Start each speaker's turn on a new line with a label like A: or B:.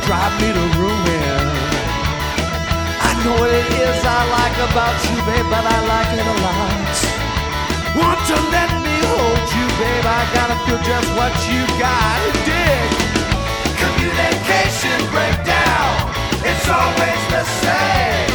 A: drive me to ruin. I know what it is I like about you, babe, but I like it a lot. Want to let me hold you, babe, I gotta feel just what you got. Dig. Communication breakdown, it's always the same.